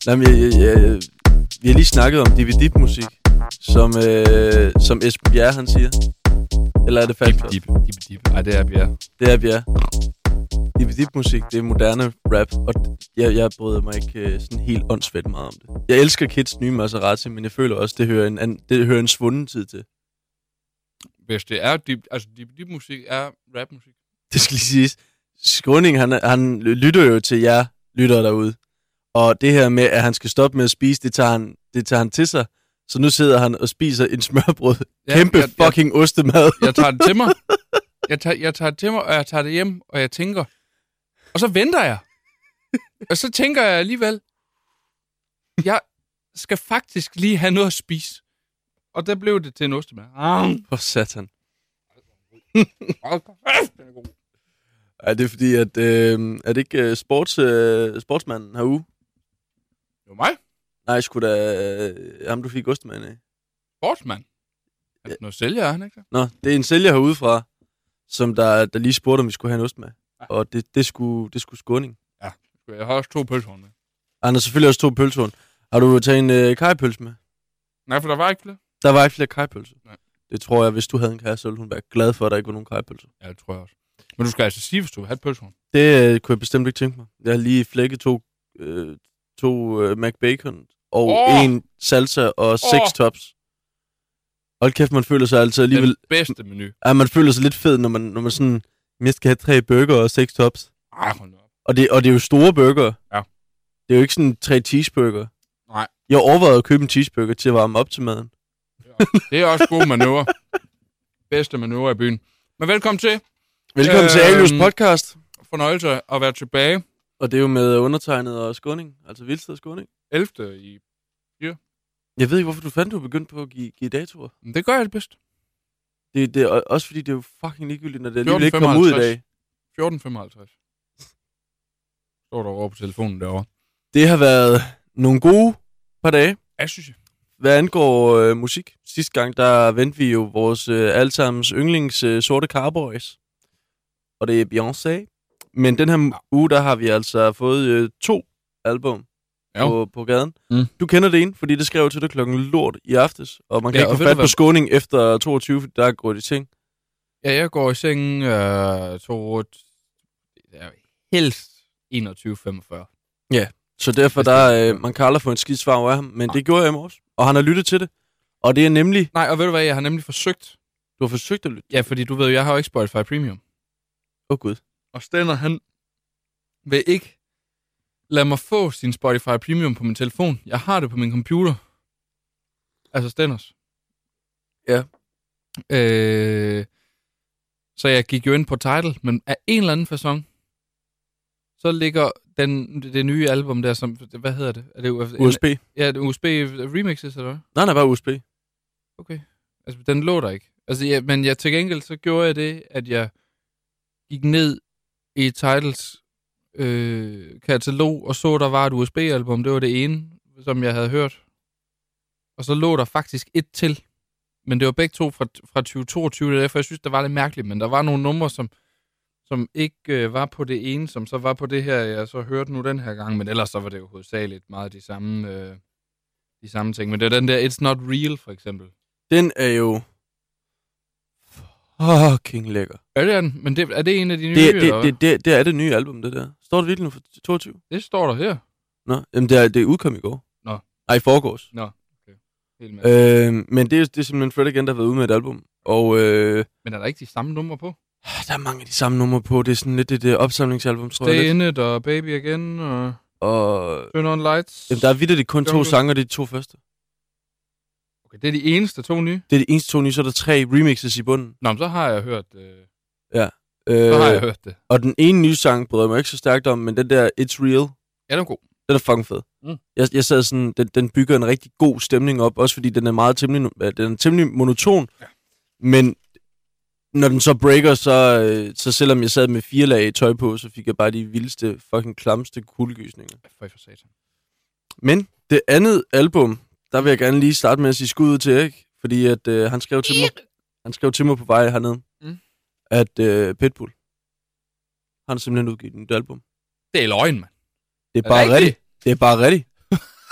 Nej, men vi har lige snakket om DVD-musik, som Esben Bjerre, han siger. Eller er det Falktoft? Dip. Nej, det er Bjerre. Det er Bjerre. DVD-musik, det er moderne rap, og jeg bryder mig ikke sådan helt åndssvagt meget om det. Jeg elsker Kids nye Maserati, men jeg føler også, det hører en svunden tid til. Hvis det er DVD-musik er rapmusik. Det skal lige siges. Skråning, han lytter jo til jer lyttere derude. Og det her med, at han skal stoppe med at spise, det tager han til sig. Så nu sidder han og spiser en smørbrød. Kæmpe fucking ostemad. Jeg tager det til mig. Jeg tager det til mig, og jeg tager det hjem, og jeg tænker. Og så venter jeg. Og så tænker jeg alligevel, jeg skal faktisk lige have noget at spise. Og der blev det til en ostemad. For satan. Er det fordi, at er det ikke sportsmanden herude? Det var mig. Nej, sgu da ham, du fik ostemanden af. Sportsmand? Er det noget sælger, er han ikke? Nå, det er en sælger herudefra, som der lige spurgte, om vi skulle have en ost med. Ja. Og det skulle Skåning. Ja, jeg har også 2 pølsehorn med. Han har selvfølgelig også 2 pølsehorn. Har du taget en kajpølse med? Nej, for der var ikke flere. Der var ikke flere kajpølser. Nej. Det tror jeg, hvis du havde en kære, så ville hun være glad for, at der ikke var nogen kajpølser. Ja, det tror jeg også. Men du skal altså sige, hvis du vil have et pølsehorn. Det kunne jeg bestemt ikke tænke mig. Jeg har lige flækket to McBacon og en salsa og 6 tops. Hold kæft, man føler sig altså alligevel... Den bedste menu. Ja, man føler sig lidt fed, når man sådan... Jeg skal have 3 burger og 6 tops. Hold op. Og det er jo store burger. Ja. Det er jo ikke sådan 3 cheeseburger. Nej. Jeg overvejede at købe en cheeseburger til at varme op til maden. Det er også gode manøvrer. Bedste manøvrer i byen. Men velkommen til. Velkommen til Alius podcast. Fornøjelse at være tilbage. Og det er jo med undertegnet og Skåning. Altså Vildsted Skåning. 11. i 4. Jeg ved ikke, hvorfor du fandt, du begyndt på at give datoer. Men det gør jeg det bedst. Det er også fordi, det er jo fucking ligegyldigt, når det alligevel ikke kommer ud i dag. 14.55. Står der over på telefonen derovre. Det har været nogle gode par dage. Jeg synes jeg. Hvad angår musik. Sidste gang, der vendte vi jo vores allesammens yndlings Sorte Carboys. Og det er Beyoncé. Men den her uge, der har vi altså fået 2 album på gaden. Mm. Du kender det ene, fordi det skrev til dig klokken lort i aftes. Og man kan ikke få fat på Skåning efter 22, fordi der er gået i ting. Ja, jeg går i sengen helst 21.45. Ja, så derfor der man kan aldrig få en skidt svar af ham. Men det gjorde jeg i morges. Og han har lyttet til det. Og det er nemlig... Nej, og ved du hvad, jeg har nemlig forsøgt. Du har forsøgt at lytte? Ja, fordi du ved, jeg har jo ikke Spotify Premium. Gud. Og Stenner, han vil ikke lade mig få sin Spotify Premium på min telefon. Jeg har det på min computer. Altså Stenners. Ja. Så jeg gik jo ind på Tidal, men af en eller anden facon, så ligger det nye album der, som, hvad hedder det? Er det USB? Ja, det er USB remixes, eller hvad? Nej, bare USB. Okay. Altså, den lå der ikke. Altså, men til gengæld, så gjorde jeg det, at jeg gik ned i Tidals katalog, og så, der var et USB-album. Det var det ene, som jeg havde hørt. Og så lå der faktisk et til. Men det var begge to fra 2022, det er derfor, jeg synes, det var lidt mærkeligt. Men der var nogle numre, som ikke var på det ene, som så var på det her, jeg så hørte nu den her gang. Men ellers så var det jo hovedsageligt meget de samme ting. Men det er den der It's Not Real, for eksempel. Den er jo fucking lækker. Er det den? Men er det en af de nye? Det er det nye album, det der. Står det virkelig nu for 22? Det står der her. Nå, jamen det udkom i går. Nå. Nej, i forgårs. Nå, okay. Helt med. Men det er simpelthen Fred again, der har været ude med et album. Og, men er der ikke de samme numre på? Der er mange af de samme numre på. Det er sådan lidt et opsamlingsalbum, tror jeg. Stay In It og Baby Again og Turn On Lights. Jamen, der er vitterligt kun 2 sanger, det er de 2 første. Okay, det er de eneste 2 nye? Det er de eneste 2 nye, så er der 3 remixes i bunden. Nå, men så har jeg hørt ja. Så har jeg hørt det. Og den ene nye sang bryder mig ikke så stærkt om, men den der It's Real. Ja, den er god. Den er fucking fed. Mm. Jeg sad sådan, den bygger en rigtig god stemning op, også fordi den er temmelig monoton. Ja. Men når den så breaker, så selvom jeg sad med 4 lag tøj på, så fik jeg bare de vildeste, fucking klamste kuldegysninger. For satan. Men det andet album, der vil jeg gerne lige starte med at sige skud ud til Erik, fordi at han skrev til mig på vej hernede, at Pitbull, han har simpelthen udgivet et nyt album. Det er løgn, mand. Det er bare rigtigt. Det er bare rigtigt.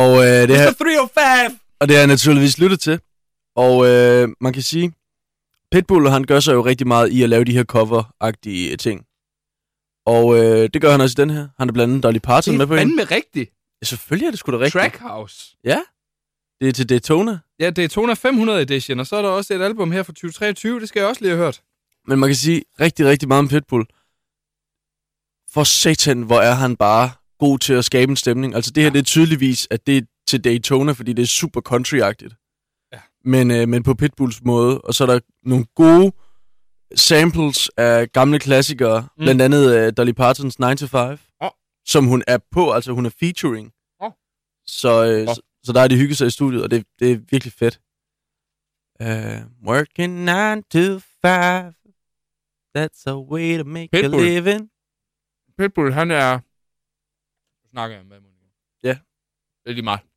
Og, det her, 305! og det har jeg naturligvis lyttet til. Og man kan sige, Pitbull, han gør sig jo rigtig meget i at lave de her cover-agtige ting. Og det gør han også i den her. Han er blandt andet Dolly Parton med på Det er hende. fandme rigtigt. Ja, selvfølgelig er det sgu da rigtigt. Trackhouse. Ja, det er til Daytona. Ja, det er Daytona 500 edition, og så er der også et album her fra 2023. Det skal jeg også lige have hørt. Men man kan sige rigtig, rigtig meget om Pitbull. For satan, hvor er han bare god til at skabe en stemning. Altså det her, det er tydeligvis, at det er til Daytona, fordi det er super country-agtigt. Ja. Men på Pitbulls måde. Og så er der nogle gode samples af gamle klassikere. Blandt andet Dolly Partons 9 to 5. Som hun er på, altså hun er featuring. Så der er de hygget sig i studiet, og det er virkelig fedt. Working 9 to 5. That's a way to make Pitbull. a living. Pitbull, han er... Nu snakker jeg med munden. Ja. Det er lige meget.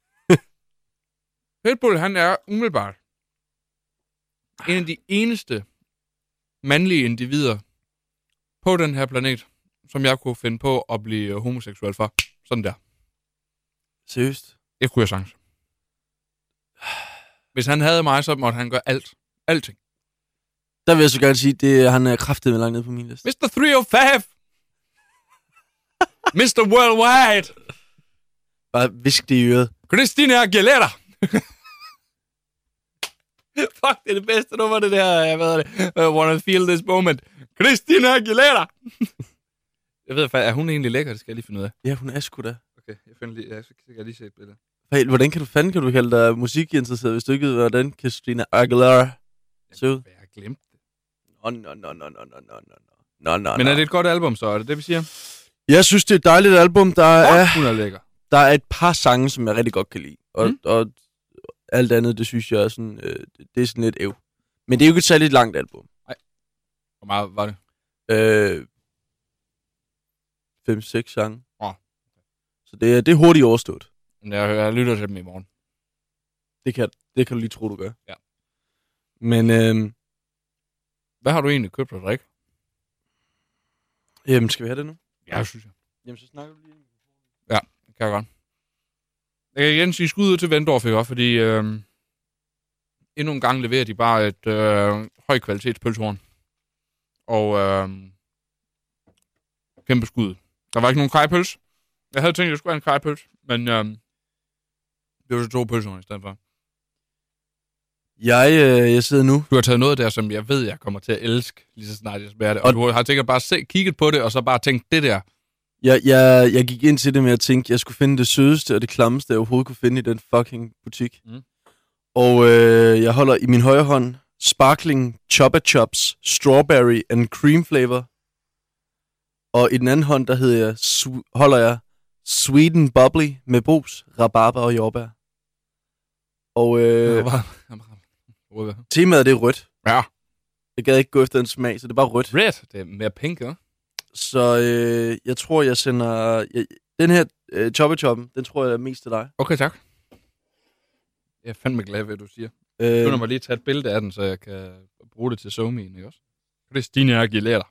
Pitbull, han er umiddelbart en af de eneste mandlige individer på den her planet, som jeg kunne finde på at blive homoseksuel for. Sådan der. Seriøst? Det kunne jeg sagtens. Hvis han havde mig, så måtte han gøre alt. Alting. Der vil jeg så gerne sige, at han er kraftedeme langt nede på min liste. Mr. 305! Mr. Worldwide! Bare visk det i øret. Christina Aguilera! Fuck, det er det bedste nummer, det der, jeg ved det. I wanna feel this moment. Christina Aguilera! Jeg ved, er hun egentlig lækker? Det skal jeg lige finde ud af. Ja, hun er sgu da. Okay, så kan jeg lige se et billede. Hey, hvordan kan du kalde dig musikinteresseret, hvis du ikke ved, hvordan Christina Aguilera ser ud? Jeg har glemt det. Nå. Men er det et godt album, så er det vi siger? Jeg synes, det er et dejligt album. Hun er lækker. Der er et par sange, som jeg rigtig godt kan lide. Og alt andet, det synes jeg er sådan, det er sådan lidt æv. Men det er jo ikke et særligt langt album. Nej. Hvor meget var det? 5-6 sange. Så det er hurtigt overstået. Jeg lytter til dem i morgen. Det kan du lige tro, du gør. Ja. Men hvad har du egentlig købt at drikke? Jamen, skal vi have det nu? Ja, synes jeg. Jamen, så snakker du lige. Ja, det kan jeg godt. Jeg kan igen sige skud ud til Vendorf, ikke? Fordi endnu en gang leverer de bare et høj kvalitets pølsehorn. Og kæmpe skud. Der var ikke nogen krejpøls. Jeg havde tænkt, at jeg skulle have en krejpøls, men det var så 2 pølsehorn i stedet for. Jeg sidder nu. Du har taget noget der, som jeg ved, jeg kommer til at elske, lige så snart jeg smager det. Og du har tænkt bare kigget på det, og så bare tænkt det der. Jeg gik ind til det med at tænke, at jeg skulle finde det sødeste og det klammeste, jeg overhovedet kunne finde i den fucking butik. Og jeg holder i min højre hånd Sparkling Chupa Chups Strawberry and Cream Flavor. Og i den anden hånd, der holder jeg Sweet and Bubbly med brus, rabarber og jordbær. Og temaet det er rødt. Ja. Jeg gad ikke gå efter en smag, så det er bare rødt. Red? Det er mere pink, ja? Så jeg tror, jeg sender... den her Choppe-Choppen, den tror jeg er mest til dig. Okay, tak. Jeg er fandme glad ved, hvad du siger. Nu må lige tage et billede af den, så jeg kan bruge det til SoMe'en, ikke også? Christina Aguilera.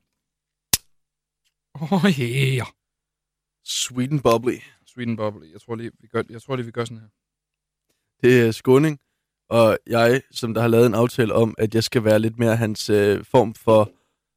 Yeah. Sweet and Bubbly. Sweet and Bubbly. Jeg tror lige, vi gør sådan her. Det er skåning, og jeg, som der har lavet en aftale om, at jeg skal være lidt mere hans form for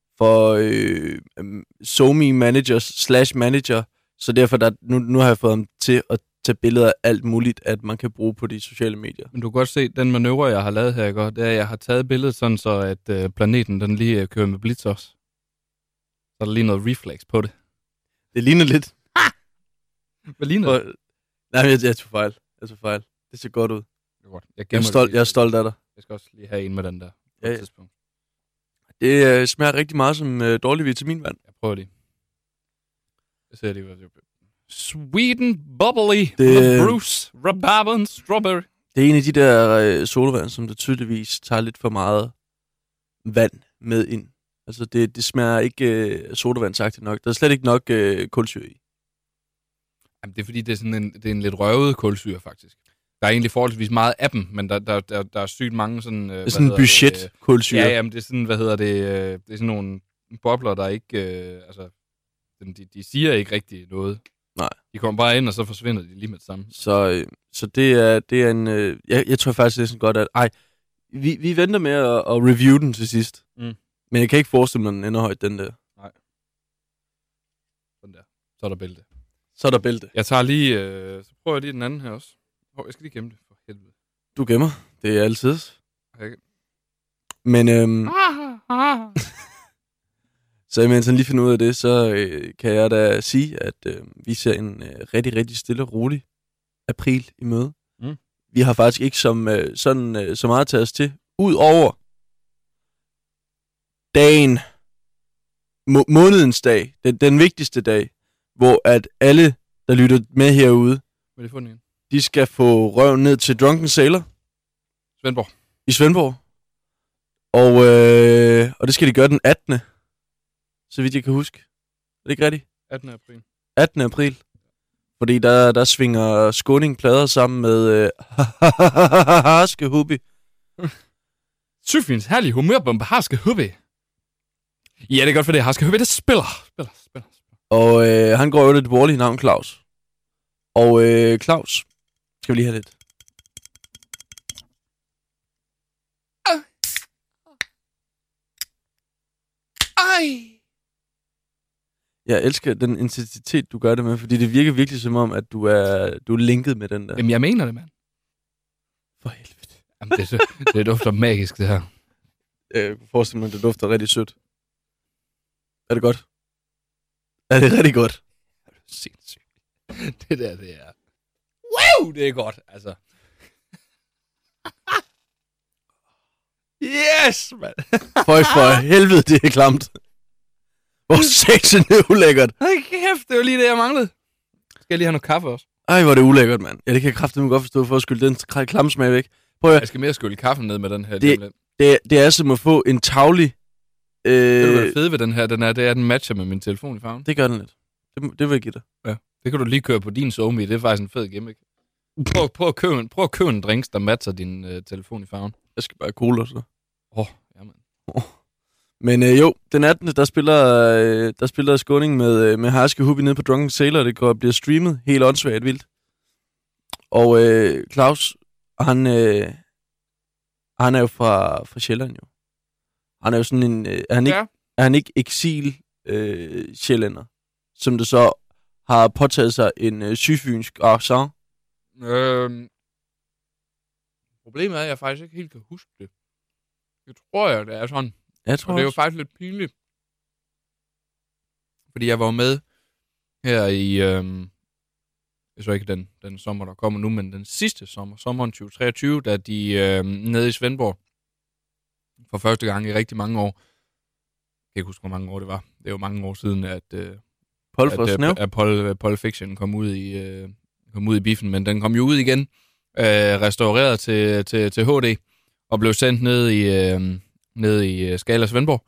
SoMe manager, så derfor nu har jeg fået ham til at tage billeder af alt muligt, at man kan bruge på de sociale medier. Men du kan godt se, den manøvre, jeg har lavet her, ikke? Det er, at jeg har taget billedet sådan, så at planeten den lige kører med blitz også. Så er der lige noget reflex på det. Det ligner lidt. Hvad ligner det? Nej, jeg tog fejl. Det ser godt ud. Det er godt. Jeg er stolt af dig. Jeg skal også lige have en med den der. Ja. Det smager rigtig meget som dårlig vitaminvand. Jeg prøver lige. Jeg ser lige, Sweet and Bubbly. Bruce, Rabarber and Strawberry. Det er en af de der sodavand, som der tydeligvis tager lidt for meget vand med ind. Altså, det smager ikke sodavandsagtigt nok. Der er slet ikke nok kulsyre i. Jamen, det er fordi, det er sådan det er en lidt røvet kulsyre, faktisk. Der er egentlig forholdsvis meget af dem, men der er sygt mange sådan... det er sådan en budget-kulsyre. Ja, jamen, det er sådan, det er sådan nogle bobler, der ikke... de siger ikke rigtig noget. Nej. De kommer bare ind, og så forsvinder de lige med det samme. Så det er en... Jeg tror faktisk, det er sådan godt, at... Vi venter med at review den til sidst. Mm. Men jeg kan ikke forestille mig, at den ender højt, den der. Nej. Sådan der. Så er der bælte. Så er der bælte. Jeg tager lige... så prøver jeg lige den anden her også. Jeg skal lige gemme det, for helvede. Du gemmer. Det er altid. Okay. Men... Så imens han lige finder ud af det, så kan jeg da sige, at vi ser en rigtig, rigtig stille og rolig april i møde. Mm. Vi har faktisk ikke så meget at tage os til, ud over dagen, månedens dag, den vigtigste dag, hvor at alle, der lytter med herude, Vil det få den igen? de skal få røven ned til Drunken Sailor Svendborg. i Svendborg. Og det skal de gøre den 18. Så vidt jeg kan huske. Er det ikke rigtigt? 18. april. 18. april. Fordi der svinger Skåning plader sammen med Harske Hubby. Syfins herlige humørbombe, Harske Hubby. Ja, det er godt for det. Harske Hubby, det spiller. Og han går jo det dårlige navn, Claus. Og Claus, skal vi lige have lidt. Ej! Jeg elsker den intensitet, du gør det med, fordi det virker virkelig som om, at du er linket med den der. Jamen, jeg mener det, mand. For helvede. Jamen, det dufter magisk, det her. Jeg kan forestille mig, at det dufter rigtig sødt. Er det godt? Er det rigtig godt? Sindssygt. Det der, det er... Wow, det er godt, altså. Yes, mand. For helvede, det er klamt. Hvor sexen det er ulækkert. Ej, kæft, det var lige det, jeg manglede. Skal jeg lige have noget kaffe også? Ej, hvor er det ulækkert, mand. Ja, det kan jeg kraftedeme godt forstå, for at skylde den klamme smag væk. Prøv at... Jeg skal mere skylde kaffen ned med den her. Det er som at få en tavlig... Det du være fede ved den her, det er, at den matcher med min telefon i farven. Det gør den lidt. Det vil jeg give dig. Ja, det kan du lige køre på din SoMe. Det er faktisk en fed gimmick. Prøv at købe en drinks, der matcher din telefon i farven. Jeg skal bare cool så. Jamen. Men jo, den 18. der spiller Skåning med Harske Hubby nede på Drunken Sailor. Det bliver streamet helt åndssvagt vildt. Og Claus, han er jo fra Sjælland jo. Han er jo sådan en... Er han ikke eksil sjællænder, som det så har påtaget sig en sydfynsk accent? Problemet er, at jeg faktisk ikke helt kan huske det. Jeg tror, det er sådan. Jeg tror og det er jo faktisk lidt pinligt. Fordi jeg var med her i... det er ikke den sommer, der kommer nu, men den sidste sommer, sommeren 2023, da de nede i Svendborg for første gang i rigtig mange år. Jeg kan ikke huske, hvor mange år det var. Det er jo mange år siden, at Pulp Fiction kom ud i biffen, men den kom jo ud igen, restaureret til HD, og blev sendt ned i Skala Svendborg.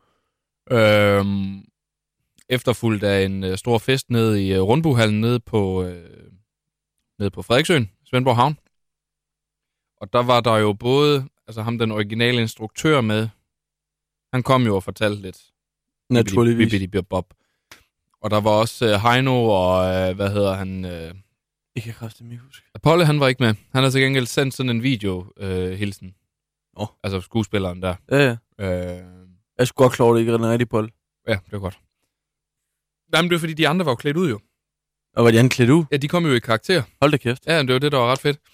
Efterfulgt af en stor fest nede i Rundbohallen nede på Frederiksøen, Svendborg Havn. Og der var der jo både, altså ham, den originale instruktør med, han kom jo og fortalte lidt. Naturligvis. Bob. Og der var også Heino og, Jeg kan kraftigt huske. Polle, han var ikke med. Han har til gengæld sendt sådan en video-hilsen. Altså skuespilleren der. Ja. Jeg skulle godt klare det ikke rigtig Polle. Ja, det var godt. Jamen, det var fordi, de andre var jo klædt ud jo. Og var de andre klædt ud? Ja, de kom jo i karakter. Hold da kæft. Ja, det var det, der var ret fedt.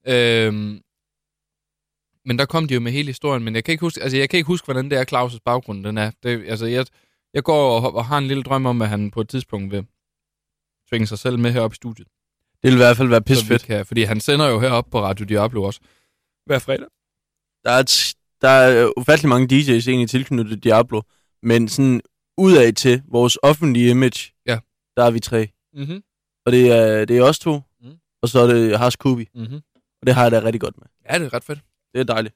Men der kom de jo med hele historien, men jeg kan ikke huske, hvordan det er, Claus' baggrund den er. Jeg går og har en lille drøm om, at han på et tidspunkt vil tvinge sig selv med heroppe i studiet. Det vil i hvert fald være pissefedt. Fordi han sender jo heroppe på Radio Diablo også. Hver fredag. Der er ufattelig mange DJ's egentlig tilknyttet til Diablo, men sådan udad til vores offentlige image, der er vi 3. Mm-hmm. Og det er os 2, og så er det Harske Hubby. Mm-hmm. Og det har jeg da rigtig godt med. Ja, det er ret fedt. Det er dejligt.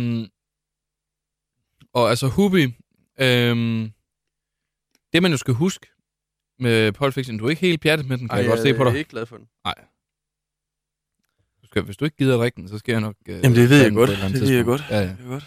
Og altså Hubby, det man jo skal huske med Pulp Fiction, du er ikke helt pjattet med den, kan jeg godt se på dig. Jeg er ikke glad for den. Nej. Hvis du ikke gider drikke den, så skal jeg nok... Jamen det ved jeg godt. Det ved jeg godt. Ja. Det er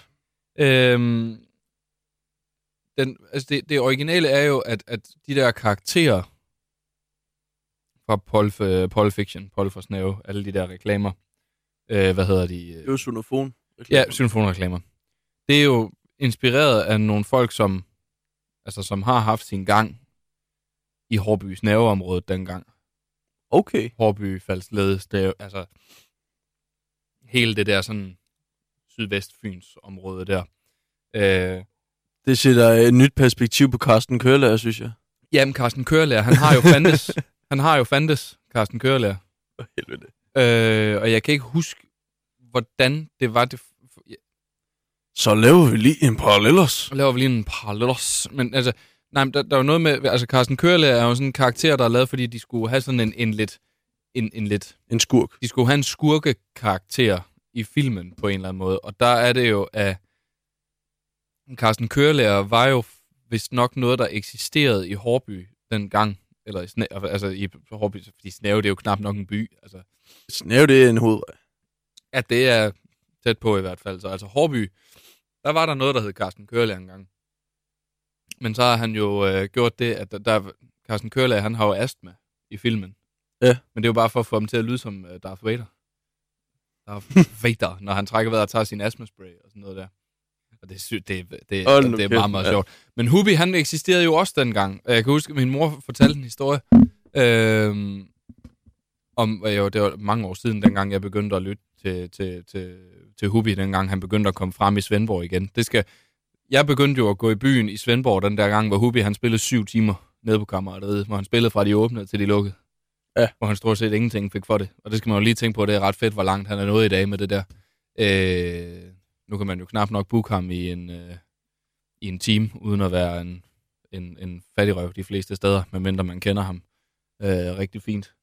godt. Det originale er jo, at de der karakterer fra Pulp Fiction, Pulp for Snave, alle de der reklamer. Hvad hedder de? Det er jo Sonofon. Ja, Sonofon-reklamer. Det er jo inspireret af nogle folk, som har haft sin gang i Hårbys naveområdet dengang. Okay. Hårby, Falsled, Stave, altså hele det der sådan sydvestfyns område der. Det sætter et nyt perspektiv på Carsten Kørelærer, synes jeg. Jamen, Carsten Kørelærer, han har jo fandtes, Carsten Kørelærer. For helvede. Og jeg kan ikke huske, hvordan det var. Så laver vi lige en parallellers. Men altså, nej, der er jo noget med, altså Carsten Kørelærer er jo sådan en karakter, der er lavet, fordi de skulle have sådan en skurk. De skulle have en skurkekarakter i filmen på en eller anden måde. Og der er det jo, at Carsten Kørelærer var jo vist nok noget, der eksisterede i Hårby dengang. Eller i Hårby, fordi Snave, det er jo knap nok en by. Altså, Snave, det er en hovedvej. Ja, det er tæt på i hvert fald. Så altså Hårby, der var der noget, der hed Carsten Kørelærer engang. Men så har han jo gjort det, at Carsten Kørelærer, han har jo astma i filmen. Ja. Men det er jo bare for at få ham til at lyde som Darth Vader. Når han trækker vejret og tager sin astmaspray og sådan noget der. Og det er meget, meget sjovt. Men Hubi, han eksisterede jo også dengang. Jeg kan huske, at min mor fortalte en historie det var mange år siden, dengang jeg begyndte at lytte til Hubi, dengang han begyndte at komme frem i Svendborg igen. Jeg begyndte jo at gå i byen i Svendborg den der gang, hvor Hubi, han spillede 7 timer nede på kammeratteriet, hvor han spillede fra de åbnede til de lukkede. Ja. Hvor han stort set ingenting fik for det. Og det skal man jo lige tænke på, det er ret fedt, hvor langt han er nået i dag med det der. Nu kan man jo knap nok booke ham i en team, uden at være en fattigrøv de fleste steder, medmindre man kender ham rigtig fint.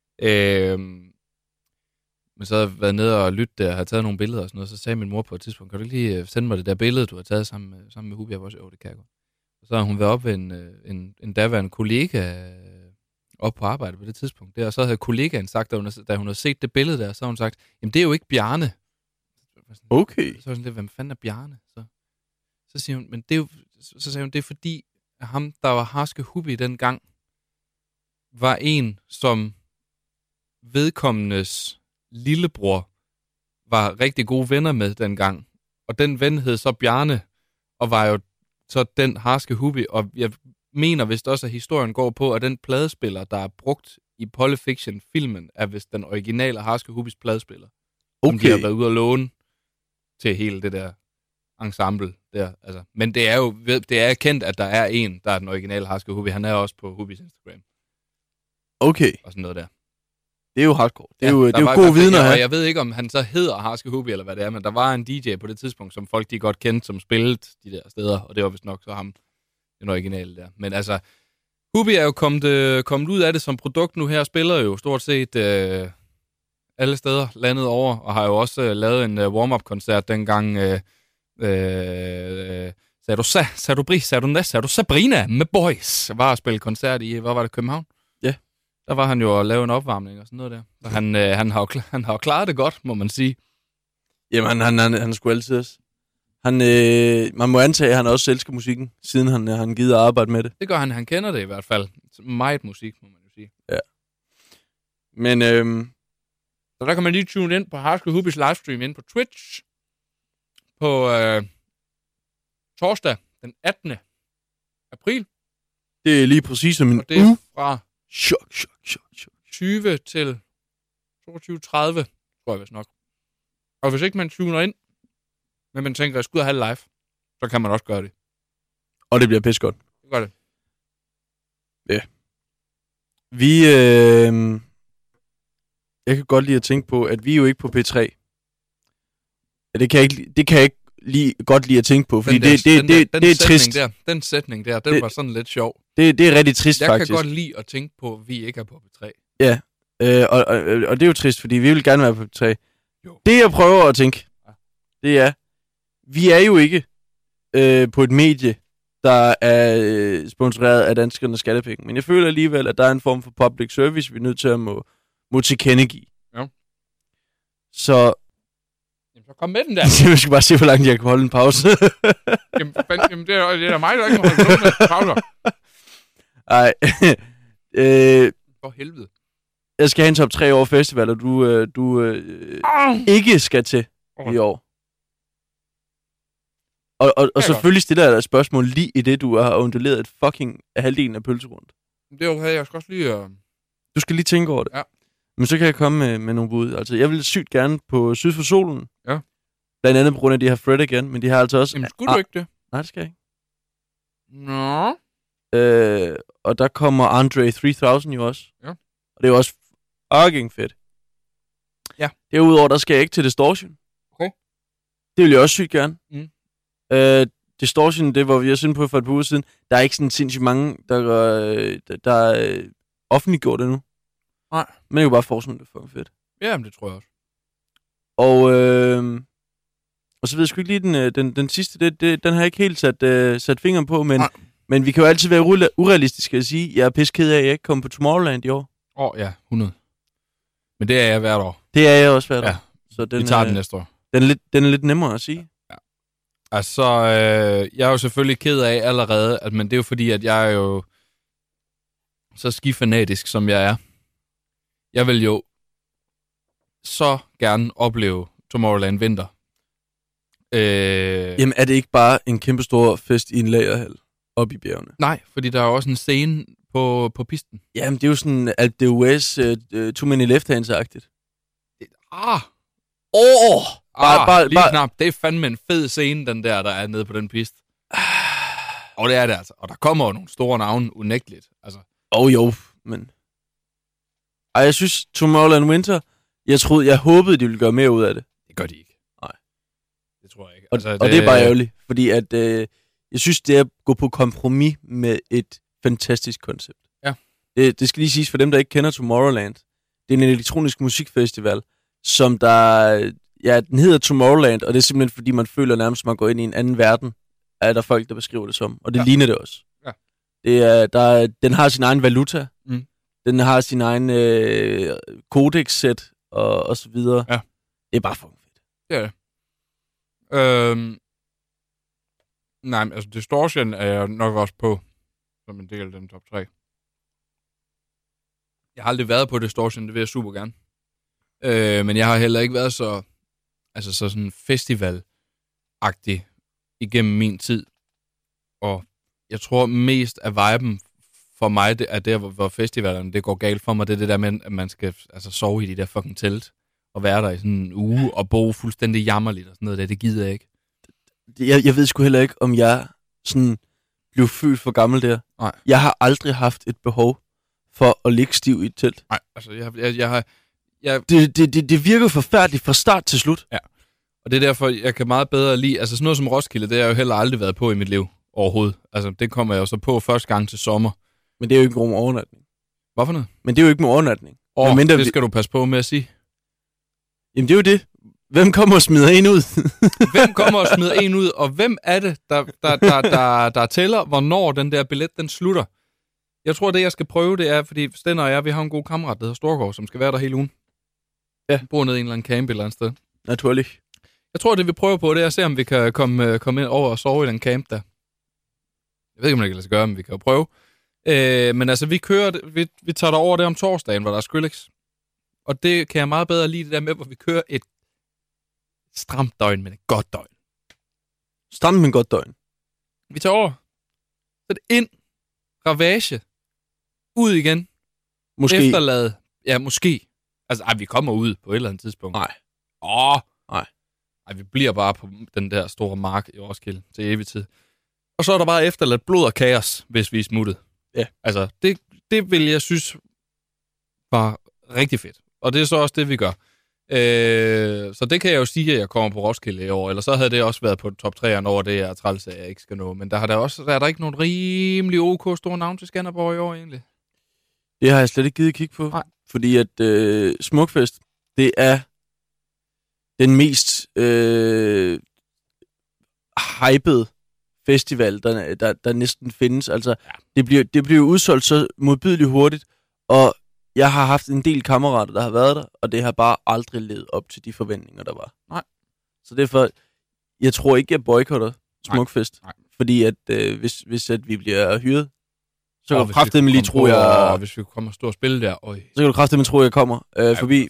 Men så havde jeg været nede og lytte der, og havde taget nogle billeder og sådan noget, så sagde min mor på et tidspunkt, kan du lige sende mig det der billede, du har taget sammen med Hubi? Jeg var også, det kan jeg godt. Og så har hun været op ved en daværende kollega op på arbejde på det tidspunkt der, og så havde kollegaen sagt, da hun havde set det billede der, så havde hun sagt, jamen det er jo ikke Bjarne. Okay. Så var sådan lidt, hvem fanden er Bjarne? Så siger hun, men det er jo, så sagde hun, det er fordi, at ham, der var harske Hubi dengang, var en, som vedkommendes lillebror var rigtig gode venner med dengang. Og den ven hed så Bjarne, og var jo så den harske Hubi. Og jeg mener vist også, at historien går på, at den pladespiller, der er brugt i Pulp Fiction-filmen, er vist den originale harske Hubis pladespiller. Okay. Som de har været ude at låne til hele det der ensemble der. Altså. Men det er kendt, at der er en, der er den originale harske Hubi. Han er også på Hubis Instagram. Okay. Og sådan noget der. Det er jo hardcore. Det er jo gode vidner her. Jeg ved ikke, om han så hedder Harske Hubi, eller hvad det er, men der var en DJ på det tidspunkt, som folk de godt kendte, som spillede de der steder, og det var vist nok så ham, den originale der. Men altså, Hubi er jo kommet ud af det som produkt nu her, spiller jo stort set alle steder landet over, og har jo også lavet en warm-up-koncert dengang Sabrina med Boys var at spille koncert i, hvad var det, København? Ja. Der var han jo at lave en opvarmning og sådan noget der. Og han har jo klaret det godt, må man sige. Jamen, han er sgu altid også. Man må antage, at han også elsker musikken, siden han gider arbejde med det. Det gør han. Han kender det i hvert fald. Meget musik, må man jo sige. Ja. Men så der kan man lige tune ind på Harske Hubis livestream ind på Twitch på torsdag den 18. april. Det er lige præcis som en og det er fra 20 til 22.30, tror jeg vist nok. Og hvis ikke man tuner ind, men man tænker, at jeg skal ud og have det live, så kan man også gøre det. Og det bliver pisse godt. Det gør det. Ja. Jeg kan godt lide at tænke på, at vi er jo ikke på P3. Ja, det kan jeg ikke godt lide at tænke på, fordi det er trist. Den sætning der, den var sådan lidt sjov. Det er rigtig trist, faktisk. Jeg kan godt lide at tænke på, at vi ikke er på P3. Ja, og det er jo trist, fordi vi vil gerne være på P3. Jo. Det jeg prøver at tænke, det er, vi er jo ikke på et medie, der er sponsoreret af danskernes skattepenge. Men jeg føler alligevel, at der er en form for public service, vi er nødt til at må tilkendegive. Ja. Så kom med den der. Jeg skal bare se, hvor langt jeg kan holde en pause. Jamen det er mig, der ikke må holde pauser. Nej. For helvede. Jeg skal have en top 3 over festivaler, du ikke skal til i år. Og selvfølgelig stiller jeg dig et spørgsmål lige i det, du har unduleret et fucking halvdelen af pølserundt. Det er okay, jeg skal også lige... Du skal lige tænke over det. Ja. Men så kan jeg komme med nogle bud. Altså, jeg vil sygt gerne på Syd for Solen. Ja. Blandt andet på grund af, de har Fred igen, men de har altså også... Jamen, skulle du ikke det? Nej, det skal jeg ikke. Nå. Og der kommer Andre 3000 jo også. Ja. Og det er jo også fucking fedt. Ja. Derudover, der skal jeg ikke til Distortion. Okay. Det vil jeg også sygt gerne. Mm. Distortion, det var vi også inde på for et par uger siden. Der er ikke sådan sindssygt mange, der offentliggjort det nu. Nej. Men det er jo bare forestille, det er fucking fedt. Ja, men det tror jeg også. Og så ved jeg sgu ikke lige den sidste, den har jeg ikke helt sat fingeren på, men vi kan jo altid være urealistiske at sige, jeg er pisse ked af, at jeg ikke kom på Tomorrowland i år. Ja, 100. Men det er jeg hvert år. Det er jeg også hvert år. Så vi tager den næste år. Den er lidt nemmere at sige. Ja. Altså, jeg er jo selvfølgelig ked af allerede, men det er jo fordi, at jeg er jo så skifanatisk, som jeg er. Jeg vil jo så gerne opleve Tomorrowland vinter. Jamen, er det ikke bare en kæmpe stor fest i en lagerhal oppe i bjergene? Nej, fordi der er også en scene på pisten. Jamen, det er jo sådan alt det US Too Many Left Hands-agtigt. Lige knap. Det er fandme en fed scene, den der er nede på den piste. Og det er det altså. Og der kommer jo nogle store navne, unægteligt. Altså. Jo, men... jeg synes, Tomorrowland Winter, jeg håbede, de ville gøre mere ud af det. Det gør de ikke. Nej. Det tror jeg ikke. Altså, og det er bare ærgerligt, fordi at, jeg synes, det er at gå på kompromis med et fantastisk koncept. Ja. Det skal lige siges for dem, der ikke kender Tomorrowland. Det er en elektronisk musikfestival, som den hedder Tomorrowland, og det er simpelthen fordi, man føler nærmest, man går ind i en anden verden, er der folk, der beskriver det som. Og det ligner det også. Ja. Den har sin egen valuta. Mm. Den har sin egen codex-sæt og så videre. Ja. Det er bare for fedt. Det er det. Nej, men altså Distortion er jeg nok også på som en del af den top 3. Jeg har aldrig været på Distortion, det vil jeg super gerne. Men jeg har heller ikke været så sådan festival-agtig igennem min tid. Og jeg tror mest af viben for mig, det er der, hvor festivalerne det går galt for mig. Det er det der med, at man skal sove i de der fucking telt og være der i sådan en uge og bo fuldstændig jammerligt og sådan noget der. Det gider jeg ikke. Jeg ved sgu heller ikke, om jeg sådan blev født for gammel der. Nej. Jeg har aldrig haft et behov for at ligge stiv i et telt. Nej, altså jeg har... Det virker forfærdeligt fra start til slut. Ja, og det er derfor, jeg kan meget bedre lide... Altså sådan noget som Roskilde, det har jeg jo heller aldrig været på i mit liv overhovedet. Altså det kommer jeg jo så på første gang til sommer. Men det er jo ikke med overnatning. Hvorfor noget? Men det er jo ikke med overnatning. Det skal du passe på med at sige. Jamen det er jo det. Hvem kommer og smider en ud? Hvem kommer og smider en ud, og hvem er det, der tæller, hvornår den der billet, den slutter? Jeg tror, det jeg skal prøve, det er, fordi Sten og jeg, vi har en god kammerat, der hedder Storgård, som skal være der hele ugen. Ja. Bor nede i en eller anden camp et eller andet sted. Naturligt. Jeg tror, det vi prøver på, det er at se, om vi kan komme ind over og sove i den camp der. Jeg ved ikke, om det kan lade sig gøre, men vi kan jo prøve. Men altså, vi tager derover der om torsdagen, hvor der er Skrillex. Og det kan jeg meget bedre lide, det der med, hvor vi kører et stramt døgn, men et godt døgn. Stramt, men godt døgn. Vi tager over. Så ind. Ravage. Ud igen. Måske. Efterlade. Ja, måske. Altså, vi kommer ud på et eller andet tidspunkt. Nej. Nej. Vi bliver bare på den der store mark i Roskilde til evig tid. Og så er der bare efterladt blod og kaos, hvis vi er smuttet. Ja. Altså, det vil jeg synes var rigtig fedt. Og det er så også det, vi gør. Så det kan jeg jo sige, at jeg kommer på Roskilde i år. Eller så havde det også været på top 3'eren over det, jeg træls, at jeg ikke skal nå. Men der er der ikke nogen rimelig OK store navn til Skanderborg i år, egentlig. Det har jeg slet ikke givet at kigge på. Nej. Fordi at Smukfest, det er den mest hypede festival, der næsten findes. Altså, ja. Det bliver udsolgt så modbydeligt hurtigt, og jeg har haft en del kammerater, der har været der, og det har bare aldrig levet op til de forventninger, der var. Nej. Så derfor, jeg tror ikke, jeg boykotter Smukfest. Nej. Fordi at hvis at vi bliver hyret, Så kan du kraftedeme lige tro, jeg... Hvis vi kommer og stå og spille der, så kan du kraftedeme tro, jeg kommer forbi.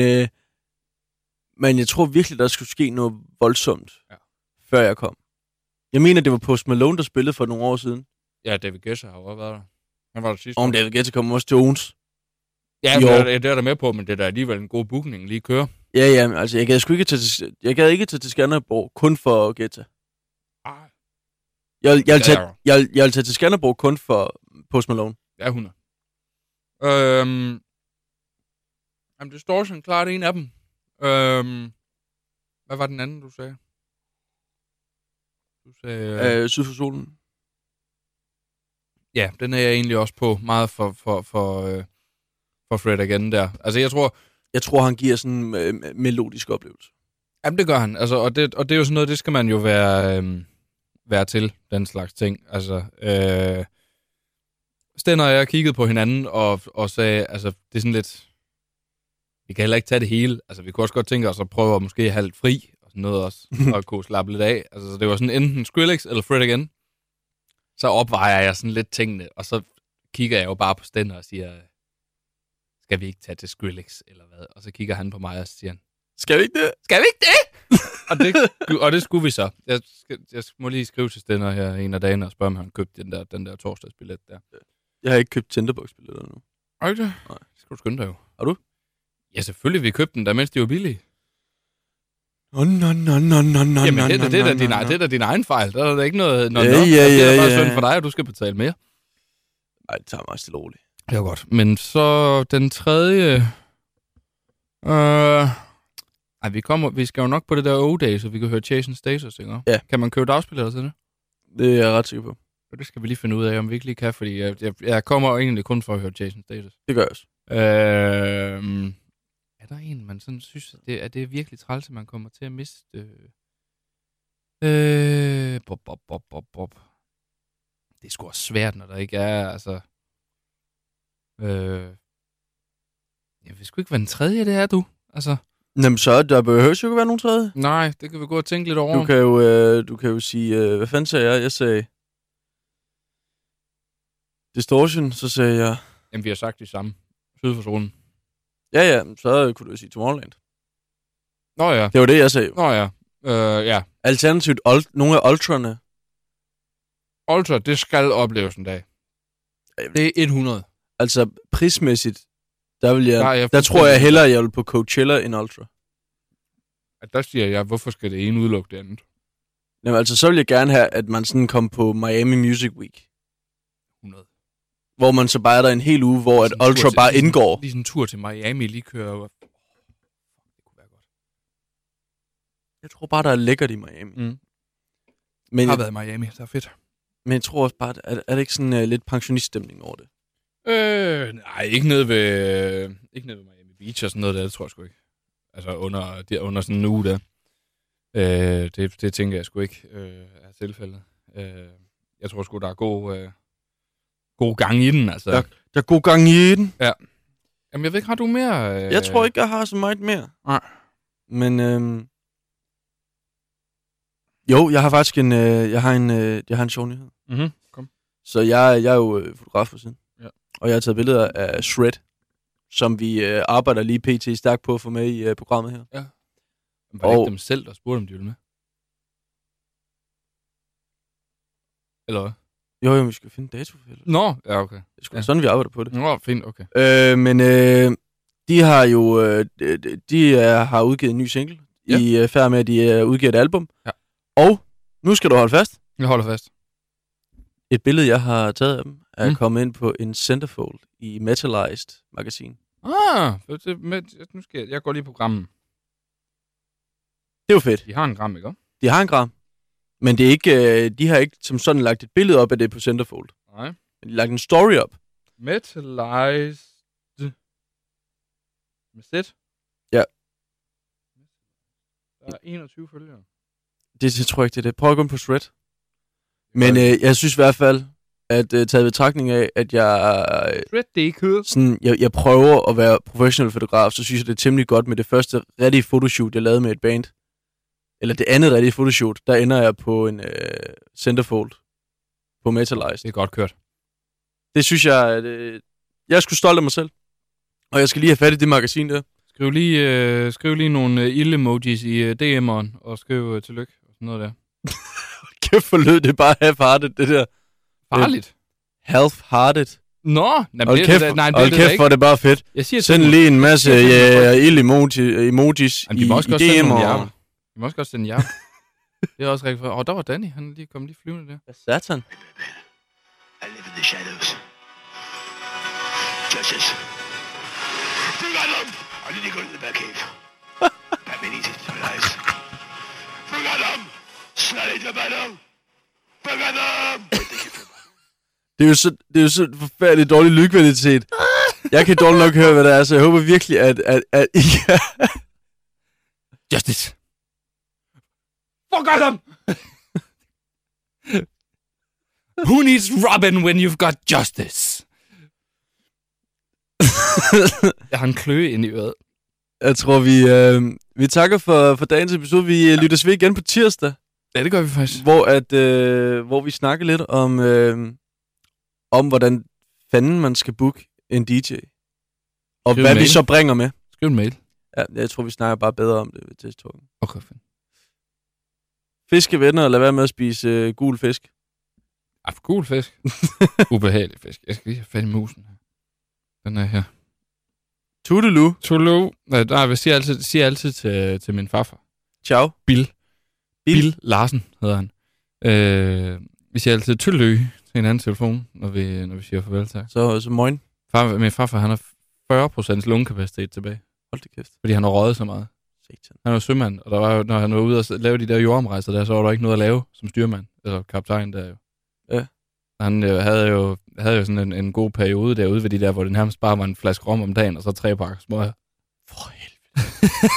Men jeg tror virkelig, der skulle ske noget voldsomt, før jeg kom. Jeg mener, det var Post Malone, der spillede for nogle år siden. Ja, David Guetta har jo også været der. Han var der sidste år. David Guetta kommer også til Odense. Ja, det er der med på, men det er da alligevel en god booking lige køre. Ja, altså jeg gad ikke tage til Skanderborg kun for Guetta. Jeg vil tage til Skanderborg kun for Post Malone. Ja, 100. Jamen, Distortion, klart en af dem. Hvad var den anden, du sagde? Du sagde... Syd for solen. Ja, den er jeg egentlig også på. Meget for Fred again der. Altså, jeg tror, han giver sådan en melodisk oplevelse. Jamen, det gør han. Altså, og det er jo sådan noget, det skal man jo være til, den slags ting. Altså, Sten og jeg kiggede på hinanden og sagde, altså, det er sådan lidt... Vi kan heller ikke tage det hele. Altså, vi kunne også godt tænke os at prøve at måske have lidt fri og sådan noget også, og kunne slappe lidt af. Altså, så det var sådan enten Skrillex eller Fred again. Så opvejer jeg sådan lidt tingene, og så kigger jeg jo bare på Sten og siger, skal vi ikke tage til Skrillex, eller hvad? Og så kigger han på mig og siger, skal vi ikke det? Skal vi ikke det? og det skulle vi så. Jeg må lige skrive til Sten her en af dagene og spørge, om han købte den der torsdagsbillet der. Jeg har ikke købt Tinderbox-billetter nu. Har du det? Nej. Det skal du skynde dig jo. Har du? Ja, selvfølgelig. Vi købte den der, mens de var billige. Jamen, det er da din egen fejl. Der er der ikke noget... Ja. Det er bare synd for dig, at du skal betale mere. Nej, det tager mig stille roligt. Det er godt. Men så den tredje... vi skal jo nok på det der O-Day, så vi kan høre Jason Status, ikke? Ja. Kan man købe dagsbilletter til det? Det er jeg ret sikker på. Og det skal vi lige finde ud af, om vi ikke lige kan, fordi jeg kommer egentlig kun for at høre Jason Status. Det gør jeg også. Er der en, man sådan synes, at det er virkelig træls, at man kommer til at miste... Bob. Det er sgu også svært, når der ikke er, altså... Jeg ved sgu ikke, hvad den tredje det er, du. Altså... Jamen så, der behøver jo ikke være nogen tredje. Nej, det kan vi gå og tænke lidt over. Du kan jo sige, hvad fanden sagde jeg? Jeg sagde... Distortion, så sagde jeg... Jamen, vi har sagt det samme. Syd for solen. Ja, så kunne du jo sige Tomorrowland. Nå ja. Det var det, jeg sagde. Nå ja. Ja. Alternativt, nogle af ultrerne. Ultra, det skal opleves en dag. Det er 100. Altså, prismæssigt, der tror jeg hellere, jeg vil på Coachella end Ultra. Der siger jeg, hvorfor skal det ene udelukke det andet? Jamen, altså, så vil jeg gerne have, at man sådan kom på Miami Music Week. 100. Hvor man så bare er der en hel uge, hvor at Ultra bare indgår. Lige sådan en tur til Miami, lige kører. Det kunne være godt. Jeg tror bare, der er lækkert i Miami. Men jeg har været i Miami, det er fedt. Men jeg tror også bare, er det ikke sådan lidt pensioniststemning over det? Nej, ikke nede ved Miami Beach og sådan noget der, det tror jeg sgu ikke. Altså under sådan en uge der. Det tænker jeg sgu ikke er tilfældet. Jeg tror sgu, der er god gang i den, altså. Der er god gang i den. Ja. Jamen, jeg ved ikke, har du mere? Jeg tror ikke, jeg har så meget mere. Nej. Men, jo, jeg har faktisk jeg har en sjov nyhed. Mhm, kom. Så jeg er jo fotograf på siden. Ja. Og jeg har taget billeder af Shred, som vi arbejder lige pt. Stærkt på at få med i programmet her. Ja. Var det ikke dem selv, der spurgte, om de ville med? Eller hvad? Jo, vi skal finde dato for det. Nå, ja, okay. Det skulle sådan, vi arbejder på det. Nå, fint, okay. Men de har jo har udgivet en ny single. Ja. I færd med, at de udgiver et album. Ja. Og nu skal du holde fast. Jeg holder fast. Et billede, jeg har taget af dem, er kommet ind på en centerfold i Metalized magasin. Nu skal jeg går lige på grammen. Det er jo fedt. De har en gram, ikke? De har en gram. Men det er ikke, de har ikke som sådan lagt et billede op af det på centerfold. Nej. Men de har lagt en story op. Metalized. Med sæt? Ja. Der er 21 følgere. Det tror jeg ikke, det er det. Prøv at gå ind på Shred. Men jeg synes i hvert fald, at taget betragtning af, at jeg prøver at være professionel fotograf, så synes jeg, det er temmelig godt med det første rigtige fotoshoot, jeg lavede med et band. Eller det andet rigtige fotoshoot, der ender jeg på en centerfold på Metalized. Det er godt kørt. Det synes jeg, at jeg er sgu stolt af mig selv. Og jeg skal lige have fat i det magasin der. Skriv lige nogle ild-emojis i DM'eren, og skriv tillykke og sådan noget der. Kæft for lød, det er bare half-hearted, det der. Farligt. Half-hearted. Nå, hold kæft, for det er bare fedt. Jeg siger send lige en masse ild-emojis i DM'eren. Vi må også godt sende jer. Det er også rigtig fedt. Der var Danny, han lige kom lige flyvende der. Hvad satan? I live in the shadows. Justice. Forgot them! I need to go to the Batcave. Batman needs his eyes. Forgot them! Slide to battle! Forgot them! Det er jo så forfærdeligt dårlig lydkvalitet. Jeg kan dårligt nok høre, hvad det er, så jeg håber virkelig, at I kan... Justice! Forgot them! Who needs Robin when you've got justice? Jeg har en kløe ind i øret. Jeg tror, vi takker for dagens episode. Vi lyttes ved igen på tirsdag. Ja, det gør vi faktisk. Hvor vi snakker lidt om hvordan fanden man skal booke en DJ. Og hvad vi så bringer med. Skriv en mail. Ja, jeg tror, vi snakker bare bedre om det ved testtalken. Okay, fint. Fiskevenner, og lad være med at spise gul fisk. Gul fisk? Ubehagelig fisk. Jeg skal lige have fat i musen her. Den er her. Tudelu. Nej, jeg siger altid til min farfar. Ciao. Bill Larsen hedder han. Vi siger altid tylø til en anden telefon, når vi siger farvel til. Så morgen. Min farfar, han har 40% lungekapacitet tilbage. Hold det kæft. Fordi han har røget så meget. Han var sømand, og der var jo, når han var ude og lave de der jordomrejser der, så var der ikke noget at lave som styrmand, eller kaptajn der jo. Ja. Han havde jo sådan en god periode derude ved de der, hvor det nærmest bare var en flaske rom om dagen, og så 3 pakker smøger. For helvede.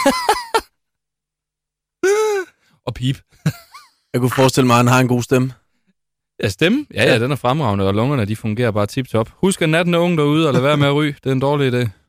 Og pip. Jeg kunne forestille mig, at han har en god stemme. Ja, stemme? Ja, den er fremragende, og lungerne, de fungerer bare tip-top. Husk, at natten er ung derude, og lad være med at ryge. Det er en dårlig idé.